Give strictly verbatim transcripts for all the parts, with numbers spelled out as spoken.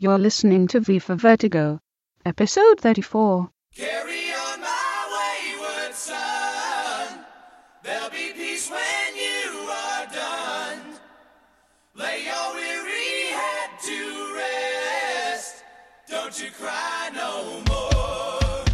You're listening to V for Vertigo, episode thirty-four. Carry on my wayward son. There'll be peace when you are done. Lay your weary head to rest. Don't you cry no more.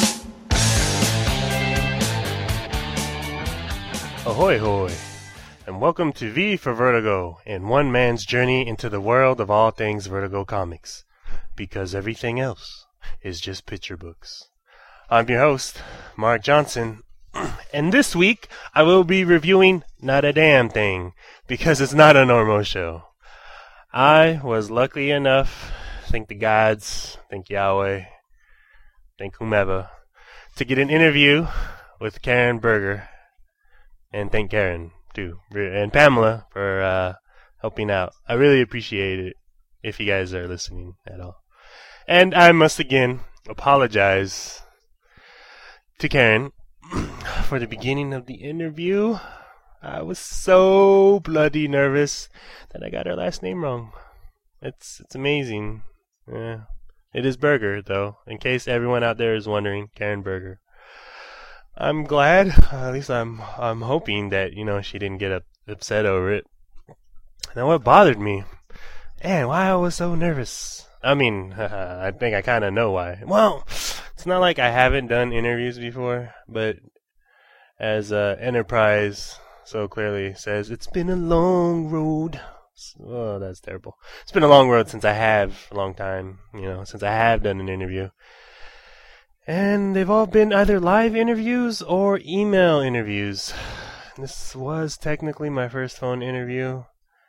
Ahoy hoy, and welcome to V for Vertigo, and one man's journey into the world of all things Vertigo comics, because everything else is just picture books. I'm your host, Mark Johnson, and this week I will be reviewing Not a Damn Thing, because it's not a normal show. I was lucky enough, thank the gods, thank Yahweh, thank whomever, to get an interview with Karen Berger, and thank Karen too, and Pamela for uh, helping out. I really appreciate it if you guys are listening at all. And I must again apologize to Karen for the beginning of the interview. I was so bloody nervous that I got her last name wrong. It's it's amazing. Yeah. It is Berger, though, in case everyone out there is wondering, Karen Berger. I'm glad, uh, at least I'm I'm hoping that, you know, she didn't get up, upset over it. Now, what bothered me, and why I was so nervous, I mean, uh, I think I kind of know why. Well, it's not like I haven't done interviews before, but as uh, Enterprise so clearly says, it's been a long road. Oh, that's terrible. It's been a long road since I have, a long time, you know, since I have done an interview. And they've all been either live interviews or email interviews. This was technically my first phone interview.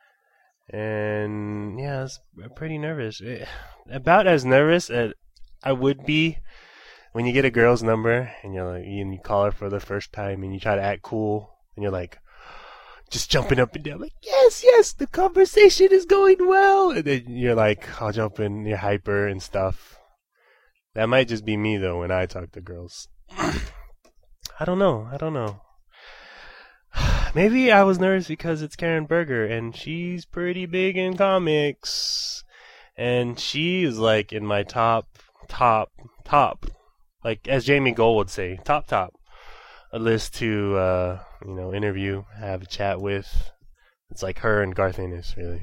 And yeah, I was pretty nervous. About as nervous as I would be when you get a girl's number and you're like, and you call her for the first time and you try to act cool and you're like, just jumping up and down, like, yes, yes, the conversation is going well. And then you're like, I'll jump in, you're hyper and stuff. That might just be me, though, when I talk to girls. I don't know. I don't know. Maybe I was nervous because it's Karen Berger, and she's pretty big in comics. And she is, like, in my top, top, top, like, as Jamie Gold would say, top, top, a list to, uh, you know, interview, have a chat with. It's like her and Garth Ennis, really.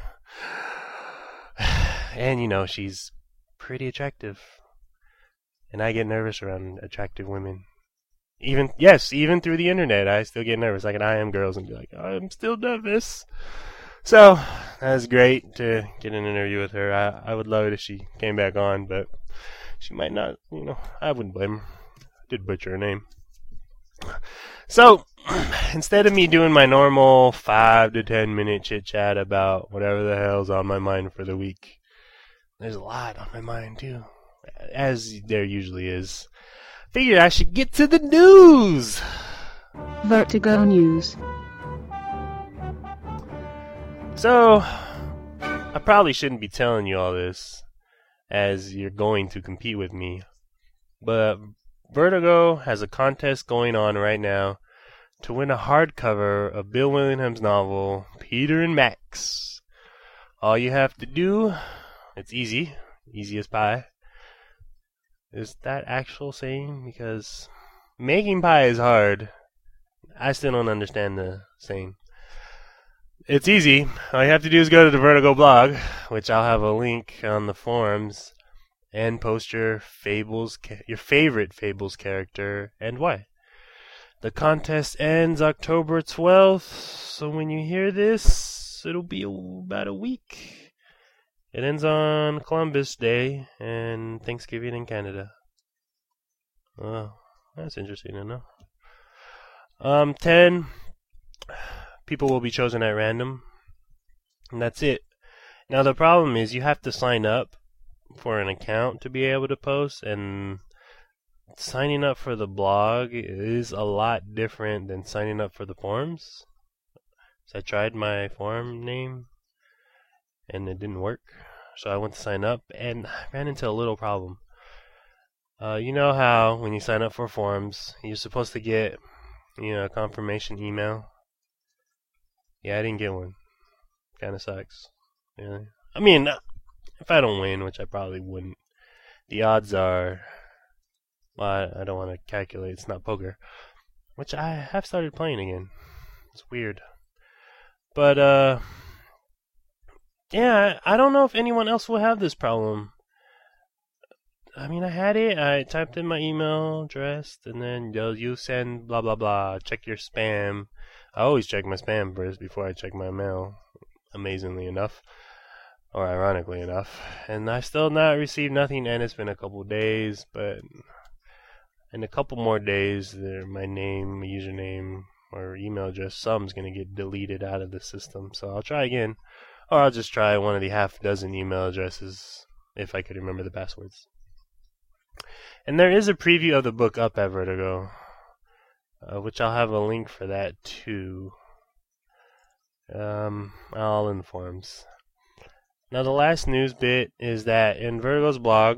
And, you know, she's pretty attractive. And I get nervous around attractive women. Even, yes, even through the internet, I still get nervous. I can I am girls and be like, I'm still nervous. So, that was great to get an interview with her. I, I would love it if she came back on, but she might not, you know, I wouldn't blame her. I did butcher her name. So, instead of me doing my normal five to ten minute chit chat about whatever the hell's on my mind for the week, there's a lot on my mind too. As there usually is. Figured I should get to the news. Vertigo News. So, I probably shouldn't be telling you all this, as you're going to compete with me. But Vertigo has a contest going on right now to win a hardcover of Bill Willingham's novel, Peter and Max. All you have to do, it's easy, easy as pie. Is that actual saying? Because making pie is hard. I still don't understand the saying. It's easy. All you have to do is go to the Vertigo blog, which I'll have a link on the forums, and post your Fables, your favorite Fables character and why. The contest ends October twelfth, so when you hear this, it'll be about a week. It ends on Columbus Day and Thanksgiving in Canada. Oh, that's interesting to know. Um, ten people will be chosen at random, and that's it. Now, the problem is you have to sign up for an account to be able to post, and signing up for the blog is a lot different than signing up for the forums. So I tried my forum name, and it didn't work. So I went to sign up, and I ran into a little problem. Uh, you know how when you sign up for forums, you're supposed to get, you know, a confirmation email? Yeah, I didn't get one. Kind of sucks. Really. I mean, If I don't win, which I probably wouldn't, the odds are, well, I, I don't want to calculate, it's not poker, which I have started playing again. It's weird. But, uh, yeah, I, I don't know if anyone else will have this problem. I mean, I had it, I typed in my email address, and then yo, you send blah blah blah, check your spam. I always check my spam first before I check my mail, amazingly enough, or ironically enough. And I still not received nothing, and it's been a couple days, but in a couple more days, there, my name, my username, or email address, some's going to get deleted out of the system. So I'll try again, or I'll just try one of the half dozen email addresses if I could remember the passwords. And there is a preview of the book up at Vertigo, uh, which I'll have a link for that too. Um, all in the forums. Now the last news bit is that in Vertigo's blog,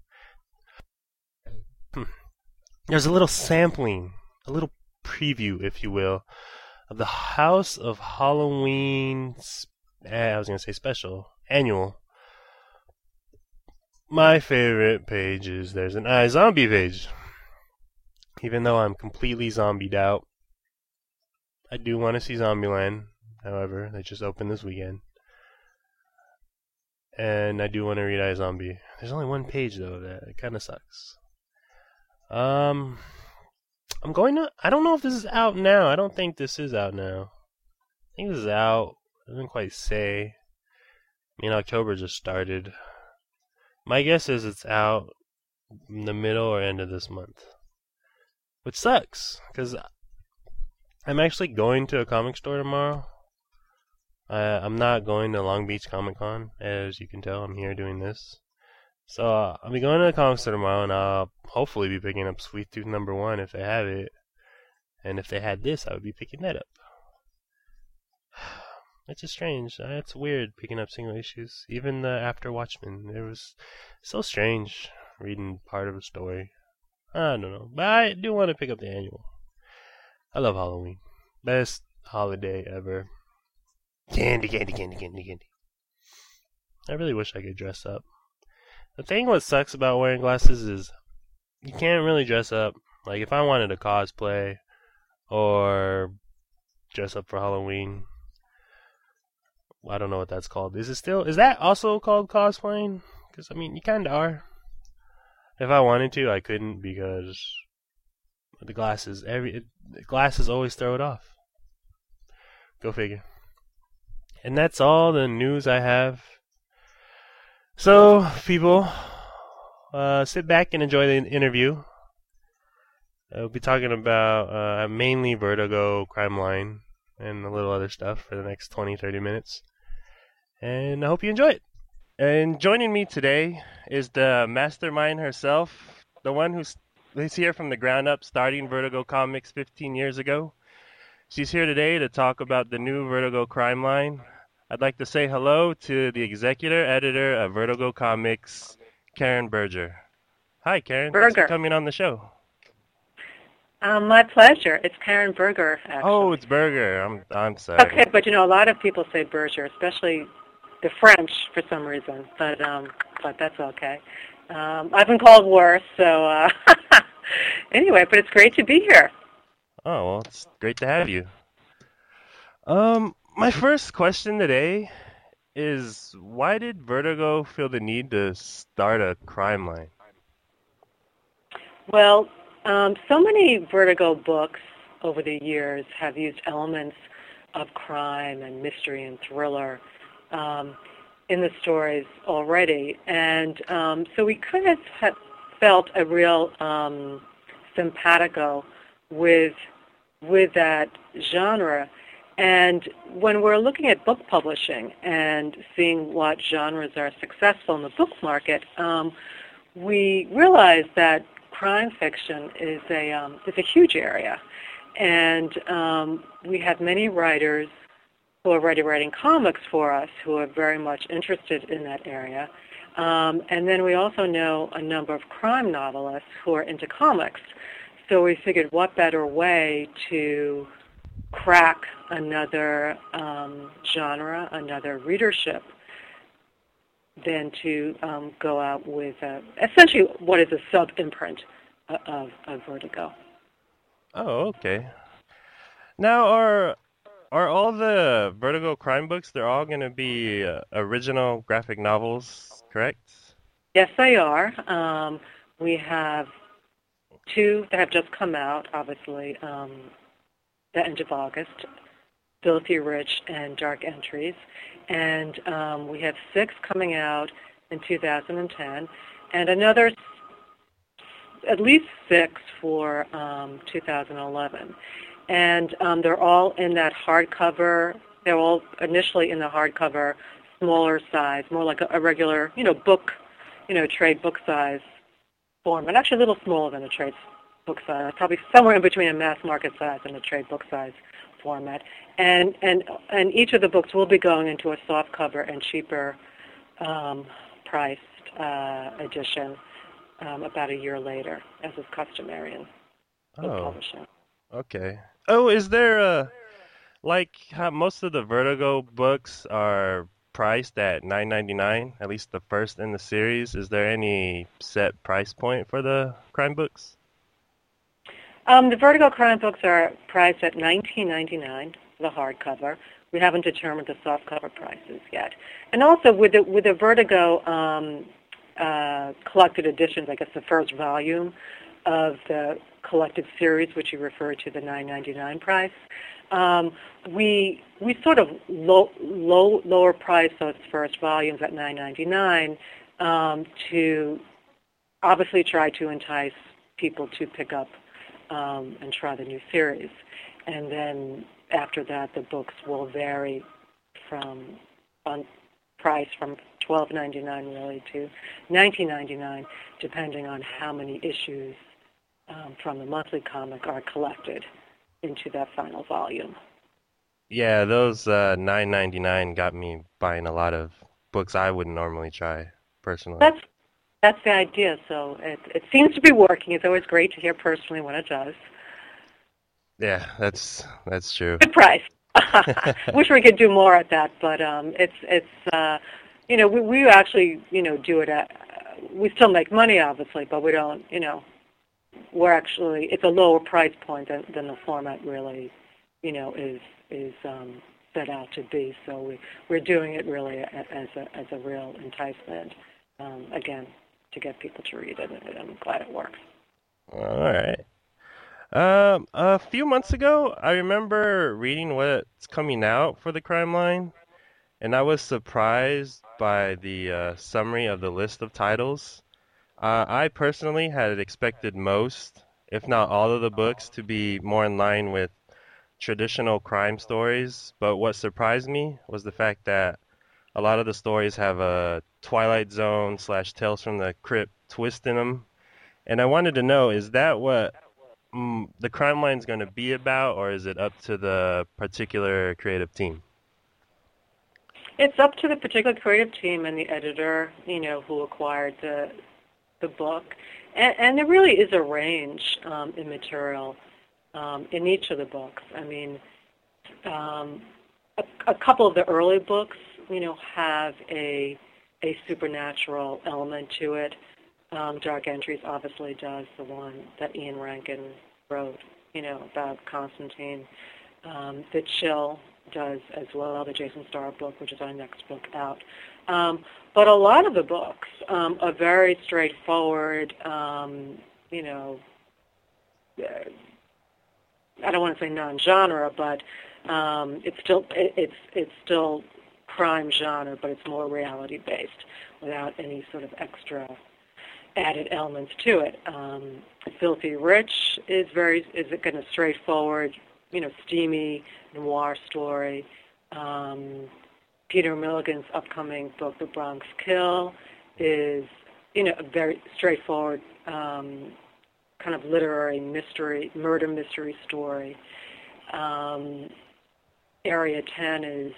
there's a little sampling, a little preview, if you will, of the House of Halloween, I was going to say special, annual. My favorite page is there's an iZombie page. Even though I'm completely zombied out, I do want to see Zombieland. However, they just opened this weekend. And I do want to read iZombie. There's only one page though of that. It kind of sucks. Um, I'm going to. I don't know if this is out now. I don't think this is out now. I think this is out. I didn't quite say. I mean, October just started. My guess is it's out in the middle or end of this month. Which sucks, because I'm actually going to a comic store tomorrow. I, I'm not going to Long Beach Comic Con, as you can tell. I'm here doing this. So uh, I'll be going to the comic store tomorrow, and I'll hopefully be picking up Sweet Tooth number one if they have it. And if they had this, I would be picking that up. It's just strange. It's weird picking up single issues. Even the After Watchmen, it was so strange reading part of a story. I don't know, but I do want to pick up the annual. I love Halloween. Best holiday ever. Candy, candy, candy, candy, candy. I really wish I could dress up. The thing what sucks about wearing glasses is you can't really dress up. Like if I wanted to cosplay or dress up for Halloween, I don't know what that's called. Is it still? Is that also called cosplaying? Because I mean, you kind of are. If I wanted to, I couldn't because the glasses. Every it, the glasses always throw it off. Go figure. And that's all the news I have. So, people, uh, sit back and enjoy the interview. We'll be talking about uh, mainly Vertigo, Crime Line, and a little other stuff for the next twenty, thirty minutes. And I hope you enjoy it. And joining me today is the mastermind herself, the one who's, who's here from the ground up, starting Vertigo Comics fifteen years ago. She's here today to talk about the new Vertigo Crime Line. I'd like to say hello to the executive editor of Vertigo Comics, Karen Berger. Hi, Karen. Berger. Thanks for coming on the show. Um, my pleasure. It's Karen Berger, actually. Oh, it's Berger. I'm I'm sorry. Okay, but you know, a lot of people say Berger, especially the French for some reason. But um, but that's okay. Um, I've been called worse, so uh, anyway. But it's great to be here. Oh well, it's great to have you. Um, my first question today is, why did Vertigo feel the need to start a crime line? Well, um, so many Vertigo books over the years have used elements of crime and mystery and thriller um, in the stories already. And um, so we kind of have felt a real um, simpatico with with that genre. And when we're looking at book publishing and seeing what genres are successful in the book market, um, we realize that crime fiction is a um, is a huge area, and um, we have many writers who are already writing comics for us who are very much interested in that area, um, and then we also know a number of crime novelists who are into comics. So we figured, what better way to crack another um, genre, another readership, than to um, go out with uh, essentially what is a sub-imprint of, of Vertigo. Oh, okay. Now, are are all the Vertigo crime books? They're all going to be uh, original graphic novels, correct? Yes, they are. Um, we have two that have just come out, obviously, um, the end of August, Filthy Rich and Dark Entries. And um, we have six coming out in two thousand ten, and another at least six for um, two thousand eleven. And um, they're all in that hardcover. They're all initially in the hardcover, smaller size, more like a, a regular, you know, book, you know, trade book size format. Actually, a little smaller than a trade book size, probably somewhere in between a mass market size and a trade book size format. And and and each of the books will be going into a soft cover and cheaper um, priced uh, edition um, about a year later, as is customary in book Oh, publishing. okay. Oh, is there a like how most of the Vertigo books are priced at nine ninety-nine, at least the first in the series? Is there any set price point for the crime books? Um, the Vertigo crime books are priced at nineteen ninety-nine for the hardcover. We haven't determined the softcover prices yet. And also with the with the Vertigo um, uh, collected editions, I guess the first volume of the collected series, which you referred to the nine ninety-nine price, um, we we sort of low, low lower price those first volumes at nine ninety-nine um, to obviously try to entice people to pick up um, and try the new series. And then after that, the books will vary from on price from twelve ninety-nine really to nineteen ninety-nine, depending on how many issues um, from the monthly comic are collected into that final volume. Yeah, those uh, nine ninety-nine got me buying a lot of books I wouldn't normally try personally. That's that's the idea. So it it seems to be working. It's always great to hear personally when it does. Yeah, that's that's true. Good price. Wish we could do more at that, but um, it's it's uh, you know we we actually you know do it at we still make money obviously, but we don't you know we're actually it's a lower price point than, than the format really you know is is um, set out to be. So we we're doing it really as a as a real enticement um, again to get people to read it, and I'm glad it works. All right. Um, a few months ago, I remember reading what's coming out for the Crime Line, and I was surprised by the uh, summary of the list of titles. Uh, I personally had expected most, if not all of the books to be more in line with traditional crime stories, but what surprised me was the fact that a lot of the stories have a Twilight Zone slash Tales from the Crypt twist in them. And I wanted to know, is that what mm, the Crime Line's going to be about, or is it up to the particular creative team? It's up to the particular creative team and the editor, you know, who acquired the the book. And, and there really is a range um, in material um, in each of the books. I mean, um, a, a couple of the early books, you know, have a a supernatural element to it. Um, Dark Entries obviously does, the one that Ian Rankin wrote, you know, about Constantine. Um, the Chill does as well, the Jason Starr book, which is our next book out. Um, but a lot of the books um, are very straightforward, um, you know, uh, I don't want to say non-genre, but um, it's still it, it's it's still crime genre, but it's more reality-based without any sort of extra added elements to it. Um, Filthy Rich is very is kind of straightforward, you know, steamy noir story. Um, Peter Milligan's upcoming book, The Bronx Kill, is you know a very straightforward um, kind of literary mystery, murder mystery story. Um, Area ten is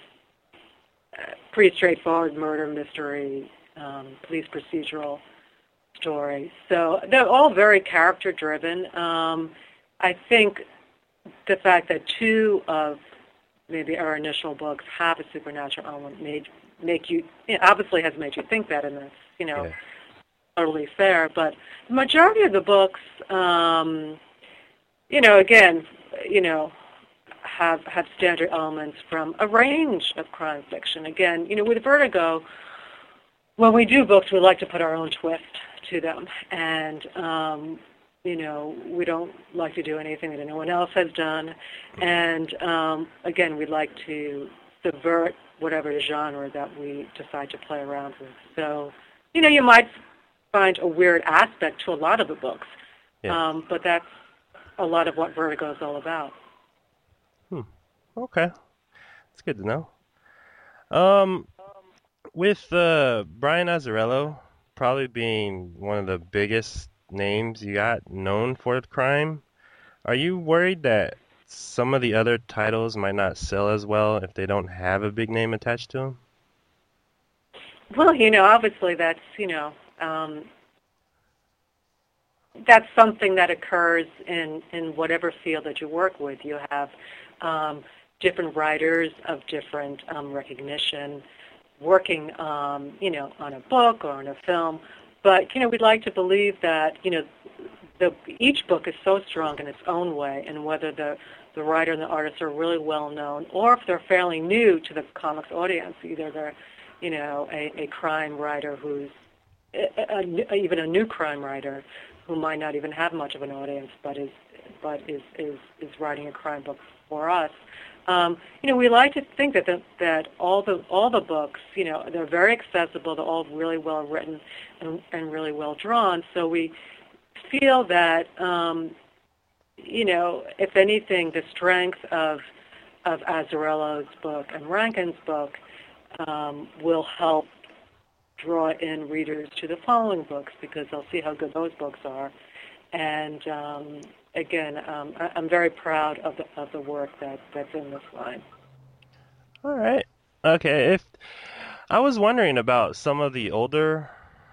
a pretty straightforward murder mystery, um, police procedural story. So they're all very character driven. Um, I think the fact that two of maybe our initial books have a supernatural element made make you, you know, obviously has made you think that, and that's, you know, Yeah. totally fair. But the majority of the books, um, you know, again, you know, have have standard elements from a range of crime fiction. Again, you know, with Vertigo, when we do books, we like to put our own twist to them, and um, you know, we don't like to do anything that anyone else has done. And um, again, we like to subvert whatever genre that we decide to play around with. So, you know, you might find a weird aspect to a lot of the books, Yeah. um, but that's a lot of what Vertigo is all about. Hmm. Okay. That's good to know. Um, with uh, Brian Azzarello probably being one of the biggest names you got known for crime, are you worried that some of the other titles might not sell as well if they don't have a big name attached to them? Well, you know, obviously that's, you know, um, that's something that occurs in, in whatever field that you work with. You have um, different writers of different um, recognition working, um, you know, on a book or on a film. But, you know, we'd like to believe that, you know, the, each book is so strong in its own way, and whether the, the writer and the artist are really well known or if they're fairly new to the comics audience, either they're, you know, a, a crime writer who's a, a, even a new crime writer who might not even have much of an audience, but is but is is, is writing a crime book for us. Um, you know, we like to think that the, that all the all the books, you know, they're very accessible. They're all really well written and, and really well drawn. So we feel that, um, you know, if anything, the strength of of Azzarello's book and Rankin's book um, will help draw in readers to the following books because they'll see how good those books are. And um, again, um, I, I'm very proud of the of the work that, that's in this line. All right. Okay. If I was wondering about some of the older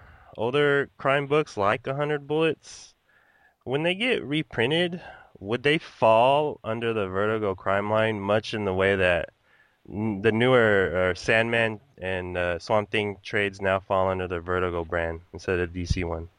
older crime books like A Hundred Bullets, when they get reprinted, would they fall under the Vertigo crime line much in the way that n- the newer uh, Sandman and uh, Swamp Thing trades now fall under the Vertigo brand instead of the D C one?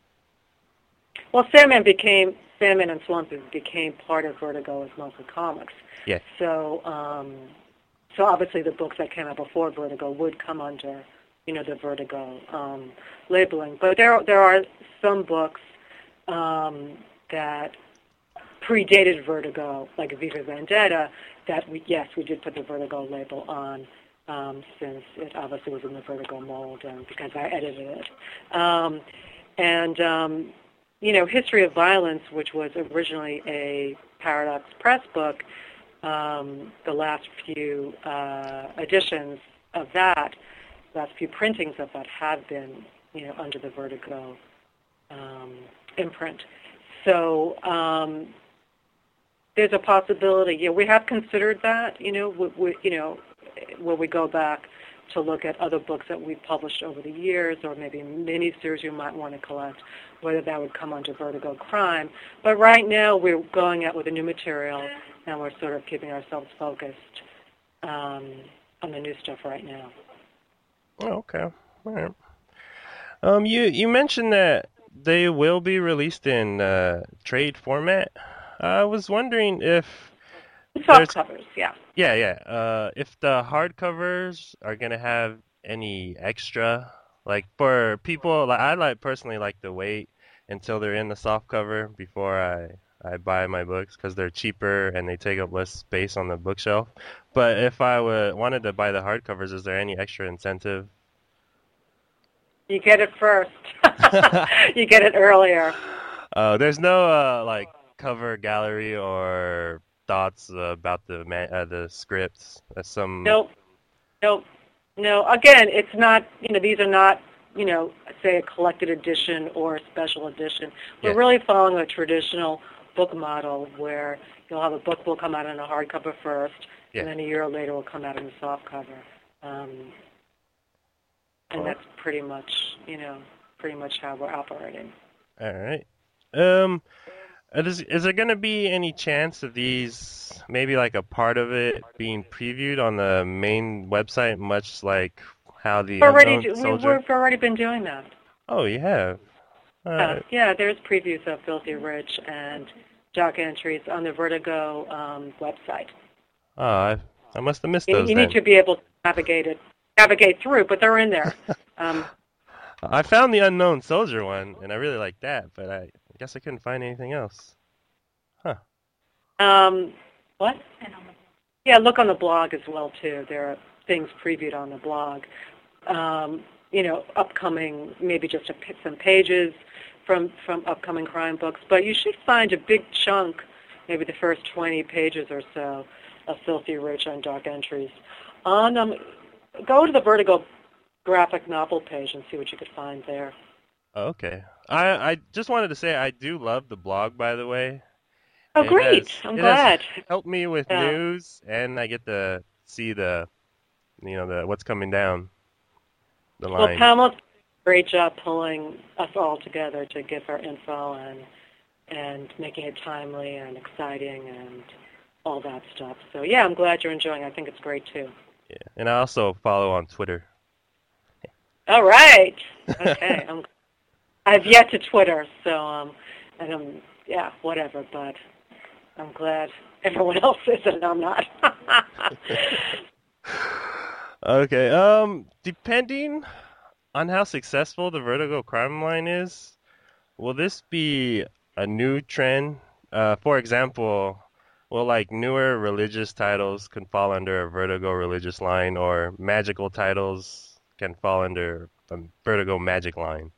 Well, Sandman became Sandman and Swamp Thing became part of Vertigo as Monthly Comics. Yeah. So, um, so obviously the books that came out before Vertigo would come under, you know, the Vertigo um, labeling. But there, there are some books um, that predated Vertigo, like V for Vendetta, that we, yes, we did put the Vertigo label on, um, since it obviously was in the Vertigo mold and because I edited it. Um, and, um, you know, History of Violence, which was originally a Paradox Press book, um, the last few uh, editions of that, last few printings of that have been, you know, under the Vertigo um, imprint. So um, there's a possibility. You know, we have considered that. You know, we, we, you know, when we go back to look at other books that we've published over the years, or maybe mini-series you might want to collect, whether that would come under Vertigo Crime. But right now we're going out with a new material, and we're sort of keeping ourselves focused um, on the new stuff right now. Oh, okay. All right. Um, you you mentioned that they will be released in uh, trade format. I was wondering if Soft covers, yeah. Yeah, yeah. Uh, if the hardcovers are gonna have any extra, like for people, like I like personally like to wait until they're in the soft cover before I I buy my books because they're cheaper and they take up less space on the bookshelf. But if I would wanted to buy the hardcovers, is there any extra incentive? You get it first. You get it earlier. Uh, there's no uh, like cover gallery or thoughts uh, about the man- uh, the scripts. Uh, some Nope. Nope. No. Again, it's not. You know, these are not. You know, say a collected edition or a special edition. We're Yeah. really following a traditional book model where you'll have a book will come out in a hardcover first, Yeah. and then a year later will come out in a softcover. Um, and Oh. that's pretty much, you know, pretty much how we're operating. All right. Um, uh, is, is there going to be any chance of these, maybe like a part of it being previewed on the main website, much like how the Already, unknown do- we, soldier. we've already been doing that. Oh, you have. All Yeah, right. yeah, there's previews of Filthy Rich and doc entries on the Vertigo um, website. Oh, I I must have missed You, those you then. need to be able to navigate it, navigate through, but they're in there. Um, I found the unknown soldier one, and I really liked that, but I guess I couldn't find anything else. um, what? Yeah, look on the blog as well too. There are things previewed on the blog. Um, you know, upcoming, maybe just a, some pages from from upcoming crime books. But you should find a big chunk, maybe the first twenty pages or so, of Filthy Rich on doc entries. On um, go to the Vertigo graphic novel page and see what you could find there. Oh, okay. I I just wanted to say I do love the blog, by the way. Oh, It great! has- I'm it has glad. helped me with Yeah. news, and I get to see the, you know, the what's coming down the Well, line. Pamela's done a great job pulling us all together to give our info and and making it timely and exciting and all that stuff. So yeah, I'm glad you're enjoying it. I think it's great too. Yeah, and I also follow on Twitter. All right. Okay. I'm, I've yet to Twitter, so um, and I'm yeah, whatever. But I'm glad everyone else is and I'm not. Okay. Um, depending on how successful the Vertigo crime line is, will this be a new trend? Uh, for example, will like newer religious titles can fall under a Vertigo religious line, or magical titles can fall under a Vertigo magic line?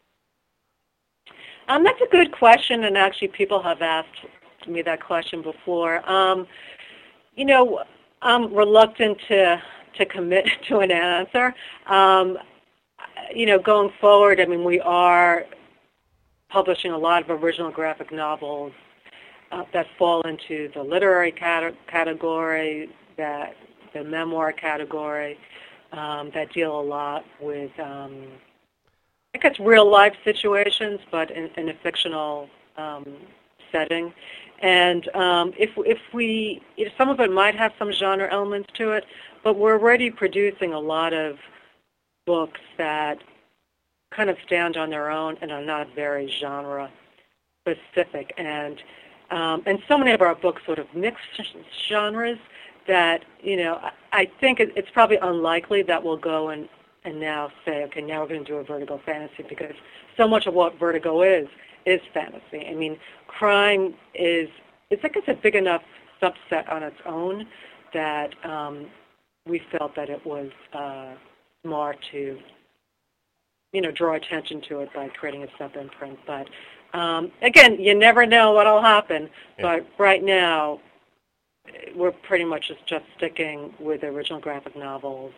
Um, that's a good question, and actually people have asked me that question before. Um, you know, I'm reluctant to to commit to an answer. Um, you know, going forward, I mean, we are publishing a lot of original graphic novels uh, that fall into the literary cate- category, that the memoir category, um, that deal a lot with, um, I guess, real-life situations, but in, in a fictional um, setting. And um, if if we, if some of it might have some genre elements to it, but we're already producing a lot of books that kind of stand on their own and are not very genre specific. And um, and so many of our books sort of mix genres that, you know, I, I think it, it's probably unlikely that we'll go and, and now say, okay, now we're going to do a Vertigo fantasy, because so much of what Vertigo is is fantasy. I mean, crime is, it's like it's a big enough subset on its own that um, we felt that it was uh, smart to, you know, draw attention to it by creating a sub-imprint. But um, again, you never know what'll happen. Yeah. But right now, we're pretty much just, just sticking with the original graphic novels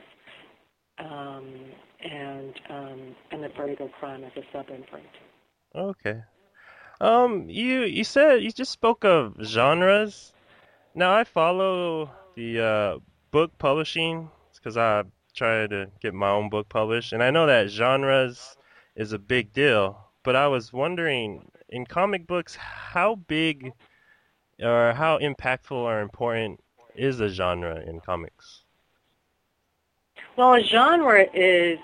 um, and um, and the Vertigo crime as a sub-imprint. Okay. Um, you you said you just spoke of genres. Now I follow the uh, book publishing because I try to get my own book published, and I know that genres is a big deal. But I was wondering, in comic books, how big or how impactful or important is a genre in comics? Well, a genre is,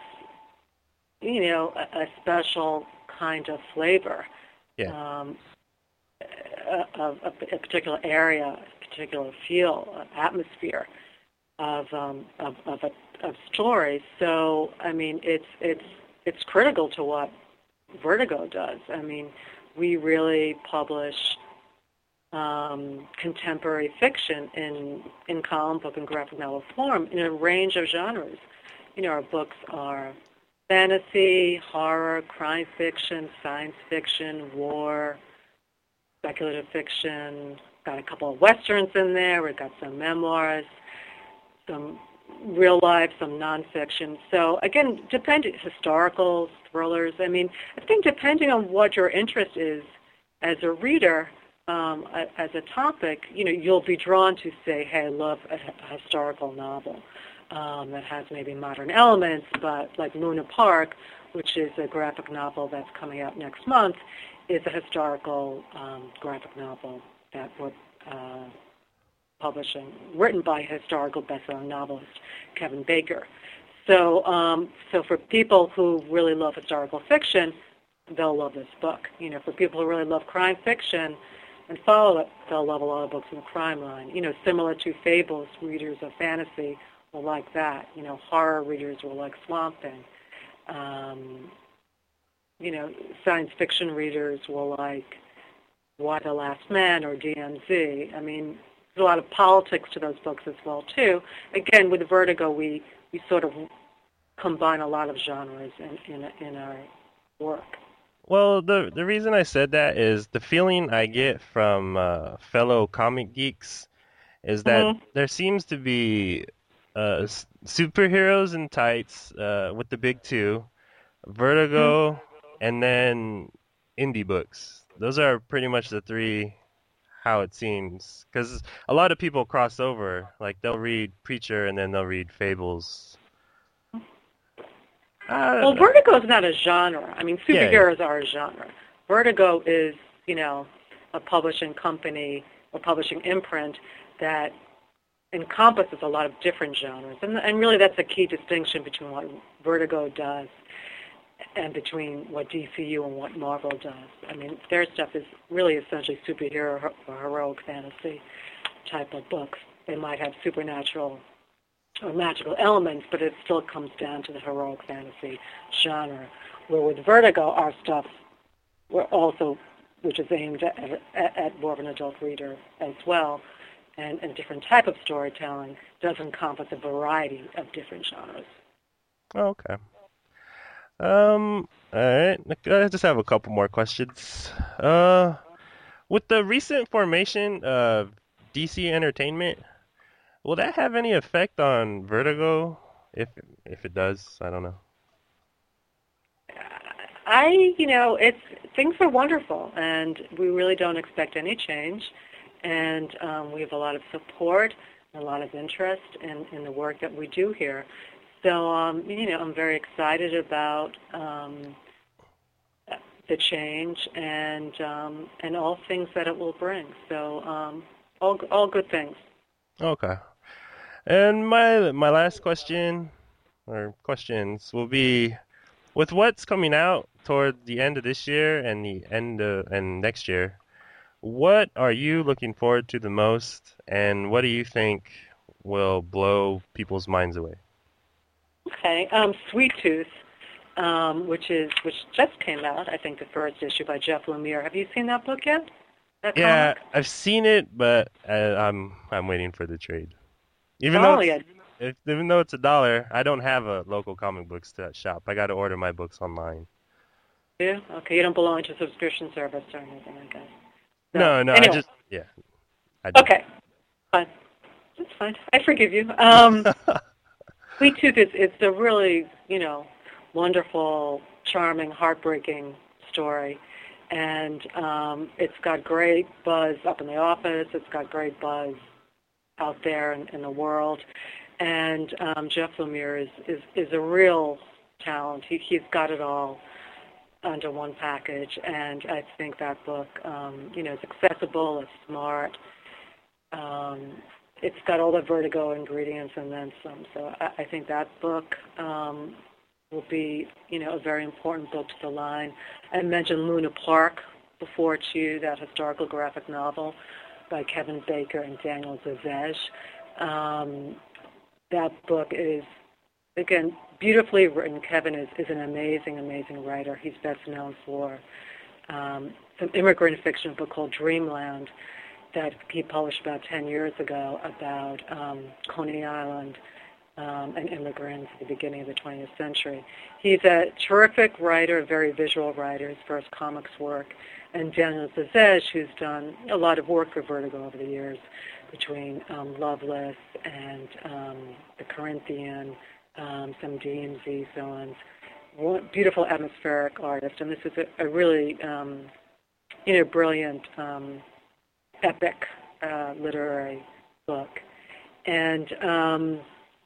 you know, a, a special kind of flavor. Yeah. Um, a, a, a particular area, a particular feel, uh, atmosphere of um, of of, a, of stories. So, I mean, it's it's it's critical to what Vertigo does. I mean, we really publish um, contemporary fiction in in column book and graphic novel form in a range of genres. You know, our books are fantasy, horror, crime fiction, science fiction, war, speculative fiction. Got a couple of westerns in there. We've got some memoirs, some real life, some nonfiction. So again, depending, historicals, thrillers. I mean, I think depending on what your interest is as a reader, um, as a topic, you know, you'll be drawn to say, hey, I love a, a historical novel um, that has maybe modern elements, but like Luna Park, which is a graphic novel that's coming out next month, is a historical um, graphic novel that we're uh, publishing, written by historical best-selling novelist Kevin Baker. So, um, so for people who really love historical fiction, they'll love this book. You know, for people who really love crime fiction and follow it, they'll love a lot of books in the crime line. You know, similar to fables, readers of fantasy will like that. You know, horror readers will like Swamp Thing. Um, you know, science fiction readers will like Y the Last Man or D M Z. I mean, there's a lot of politics to those books as well, too. Again, with Vertigo, we, we sort of combine a lot of genres in, in, in our work. Well, the the reason I said that is the feeling I get from uh, fellow comic geeks is that Mhm. there seems to be uh, s- superheroes in tights uh, with the big two, Vertigo, and then indie books. Those are pretty much the three, how it seems. Because a lot of people cross over. Like, they'll read Preacher and then they'll read Fables. I Well, don't know. Vertigo is not a genre. I mean, Yeah, yeah. superheroes are a genre. Vertigo is, you know, a publishing company or publishing imprint that encompasses a lot of different genres. And, and really that's a key distinction between what Vertigo does and between what D C U and what Marvel does. I mean, their stuff is really essentially superhero or heroic fantasy type of books. They might have supernatural or magical elements, but it still comes down to the heroic fantasy genre. Where with Vertigo, our stuff, we're also, which is aimed at, at, at more of an adult reader as well, and, and different type of storytelling, does encompass a variety of different genres. Oh, okay. Um, all right. I just have a couple more questions. Uh, with the recent formation of D C Entertainment, will that have any effect on Vertigo? If if it does, I don't know. I, you know, it's things are wonderful, and we really don't expect any change. And um, we have a lot of support, and a lot of interest in, in the work that we do here. So, um, you know, I'm very excited about um, the change and um, and all things that it will bring. So, um, all all good things. Okay. And my my last question or questions will be, with what's coming out toward the end of this year and the end of, and next year, what are you looking forward to the most, and what do you think will blow people's minds away? Okay, um, Sweet Tooth, um, which is which just came out. I think the first issue by Jeff Lemire. Have you seen that book yet? That Yeah, comic? I've seen it, but I, I'm I'm waiting for the trade. Even though Oh it's yeah. if, even though it's a dollar, I don't have a local comic book st- shop. I got to order my books online. Yeah. Okay. You don't belong to a subscription service or anything like that. So No, no, I anyway. just yeah, I do. Okay. Fine. That's fine. I forgive you. Um, Sweet Tooth is it's a really you know wonderful, charming, heartbreaking story, and um, it's got great buzz up in the office. It's got great buzz out there in, in the world. And um, Jeff Lemire is, is, is a real talent. He, he's got it all under one package. And I think that book, um, you know, is accessible, it's smart. Um, it's got all the Vertigo ingredients and then some. So I, I think that book um, will be, you know, a very important book to the line. I mentioned Luna Park before, too, that historical graphic novel by Kevin Baker and Daniel Zazej. Um, that book is, again, beautifully written. Kevin is, is an amazing, amazing writer. He's best known for um, an immigrant fiction book called Dreamland that he published about ten years ago about um, Coney Island um, and immigrants at the beginning of the twentieth century. He's a terrific writer, a very visual writer, his first comics work. And Daniel Zazej, who's done a lot of work for Vertigo over the years, between um, Loveless and um, The Corinthian, um, some D M Z films. One beautiful atmospheric artist, and this is a, a really, um, you know, brilliant, um, epic uh, literary book. And um,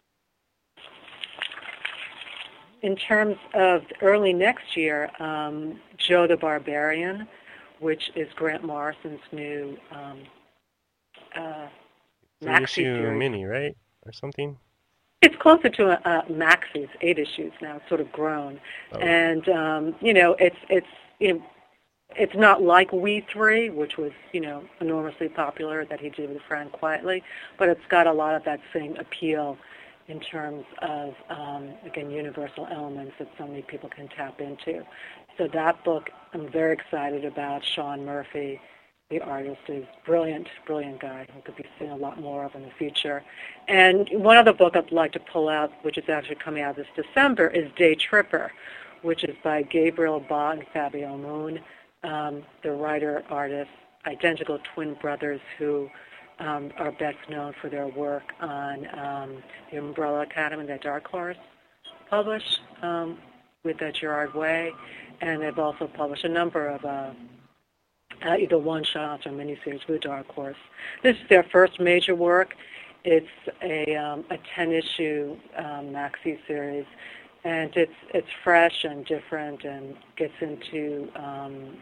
in terms of early next year, um, Joe the Barbarian, which is Grant Morrison's new um, uh, Three maxi issue series. mini, right, or something? It's closer to a, a maxi. It's eight issues now. It's sort of grown, Oh. and um, you know, it's it's you know, it's not like We Three, which was you know enormously popular that he did with Frank Quietly, but it's got a lot of that same appeal in terms of um, again universal elements that so many people can tap into. So that book I'm very excited about. Sean Murphy, the artist, is brilliant, brilliant guy who could be seeing a lot more of in the future. And one other book I'd like to pull out, which is actually coming out this December, is Day Tripper, which is by Gabriel Ba and Fabio Moon, um, the writer-artist, identical twin brothers who um, are best known for their work on um, the Umbrella Academy that Dark Horse published um, with uh, Gerard Way. And they've also published a number of uh, uh, either one-shots or miniseries with Dark Horse. This is their first major work. It's a, um, a ten-issue um, maxi series, and it's it's fresh and different and gets into um,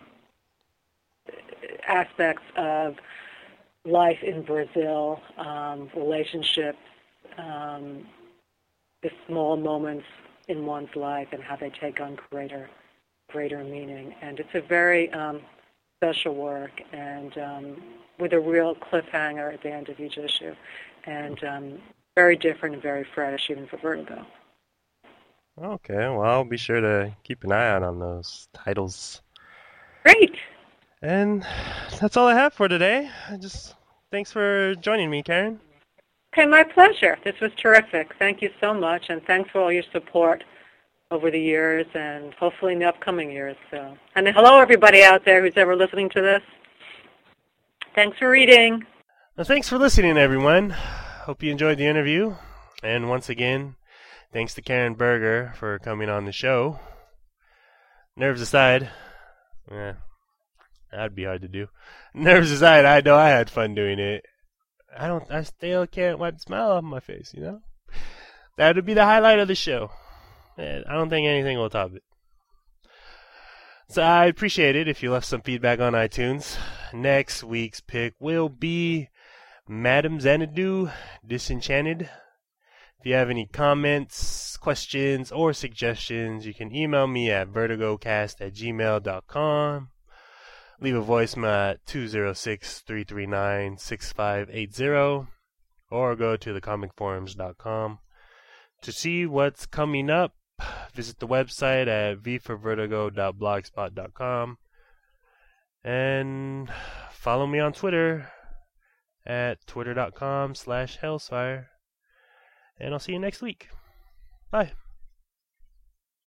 aspects of life in Brazil, um, relationships, um, the small moments in one's life and how they take on greater greater meaning. And it's a very um, special work, and um, with a real cliffhanger at the end of each issue, and um, very different and very fresh, even for Vertigo. Okay, well, I'll be sure to keep an eye out on those titles. Great. And that's all I have for today. I just thanks for joining me, Karen. Okay, my pleasure. This was terrific. Thank you so much, and thanks for all your support over the years and hopefully in the upcoming years. So, and hello, everybody out there who's ever listening to this. Thanks for reading. Well, thanks for listening, everyone. Hope you enjoyed the interview. And once again, thanks to Karen Berger for coming on the show. Nerves aside, yeah, that'd be hard to do. Nerves aside, I know I had fun doing it. I don't, I still can't wipe the smile off my face, you know? That would be the highlight of the show. I don't think anything will top it. So I appreciate it if you left some feedback on iTunes. Next week's pick will be Madame Xanadu, Disenchanted. If you have any comments, questions, or suggestions, you can email me at vertigocast at gmail dot com. Leave a voicemail at two oh six, three three nine, six five eight zero or go to the comic forums dot com. To see what's coming up, visit the website at v for vertigo dot blogspot dot com and follow me on Twitter at twitter dot com slash hellsfire. And I'll see you next week. Bye.